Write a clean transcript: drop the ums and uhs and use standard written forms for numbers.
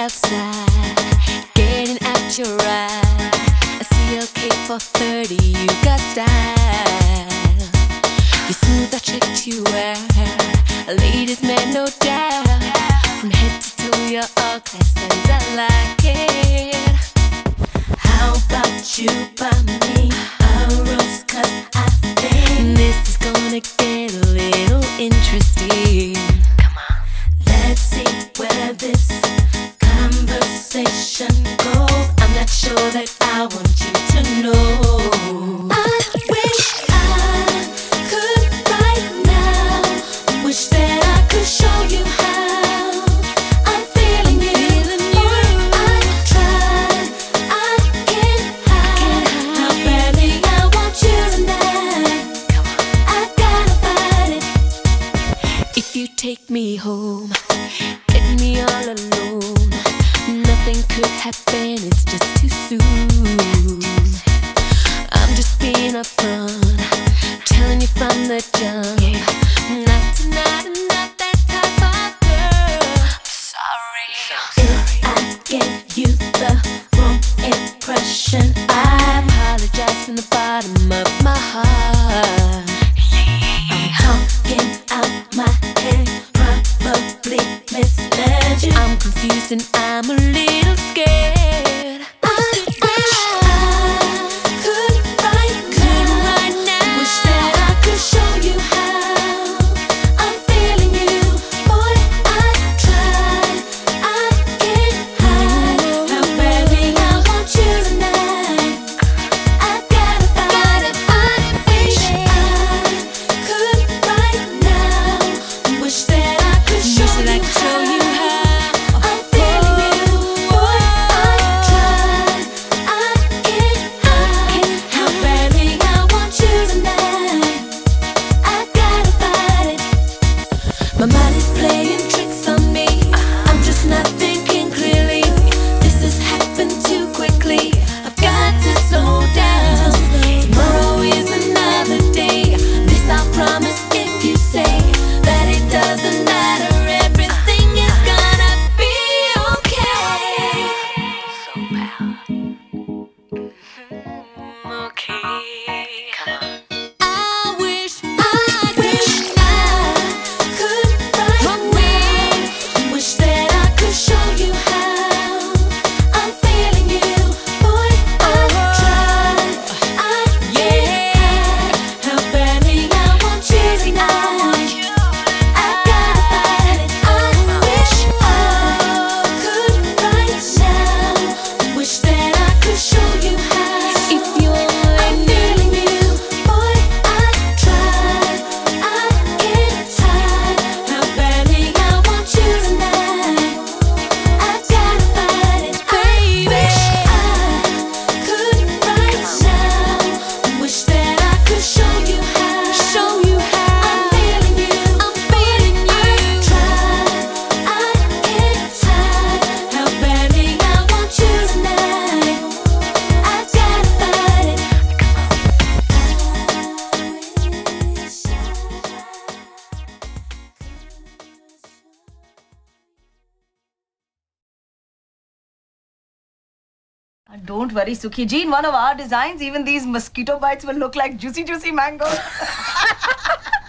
outside, getting out your ride. I see a K for 30, you got style. You smooth, I checked you out. A ladies' man, no doubt. From head to toe, you're all class and I like it. How about you buy me a rose? 'Cause I think this is gonna get a little interesting. Come on, let's see where this conversation goes. I'm not sure that I want you to know. I wish I could right now. Wish that I could show you how I'm feeling you. Boy, I tried, I can't hide how badly I want you tonight. I gotta fight it. If you take me home, get me all alone. Nothing could happen, it's just too soon. I'm just being upfront, telling you from the jump. Not tonight, I'm not that type of girl. Sorry. If I gave you the wrong impression, I apologize from the bottom of my heart. I'm talking out my head, probably misled you. I'm confused and I'm a little scared. I wish I could right now. Wish that I could show you how I'm feeling you. Boy, I tried, I can't hide how badly I want you tonight. I gotta fight it. I wish I could right now. Wish that I could show you how I'm feeling you. Boy, I tried, I can't hide how badly I want you tonight. I gotta fight it. My mind is playing tricks on me. I'm just not thinking clearly. This has happened too quickly. I've got to slow down. Tomorrow is another day. This I'll promise if you say that it doesn't matter. Everything is gonna be okay. So pal. Okay. Come on. I wish I could right now. Wish that I could show you how I'm feeling you. Boy, I tried, I can't hide how badly I want you tonight. I gotta fight it. I wish I could right now. Wish that I could show you how if I'm feeling you. Boy, I tried, I can't hide how badly I want you tonight. I gotta fight it. I wish I could right now. Wish that I could show you how I'm feeling you. I tried, I can't hide how badly I want you tonight. I gotta fight it. Don't worry, Sukhi ji. In one of our designs, even these mosquito bites will look like juicy, juicy mangoes.